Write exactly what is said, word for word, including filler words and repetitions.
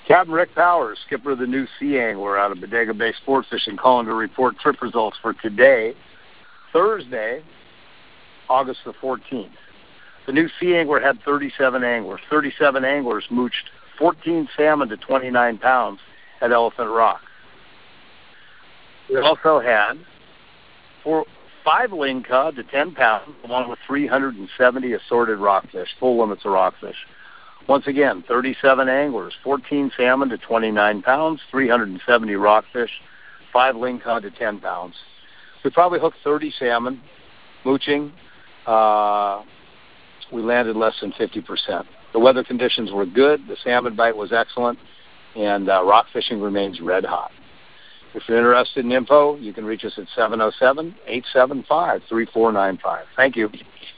Captain Rick Powers, skipper of the New Sea Angler out of Bodega Bay Sport Fishing, calling to report trip results for today, Thursday, August the fourteenth. The New Sea Angler had thirty-seven anglers. thirty-seven anglers mooched fourteen salmon to twenty-nine pounds at Elephant Rock. We also had four, five ling cod to ten pounds, along with three hundred seventy assorted rockfish, full limits of rockfish. Once again, thirty-seven anglers, fourteen salmon to twenty-nine pounds, three hundred seventy rockfish, five ling cod to ten pounds. We probably hooked thirty salmon, mooching. Uh, we landed less than fifty percent. The weather conditions were good, the salmon bite was excellent, and uh, rock fishing remains red hot. If you're interested in info, you can reach us at seven oh seven, eight seven five, three four nine five. Thank you.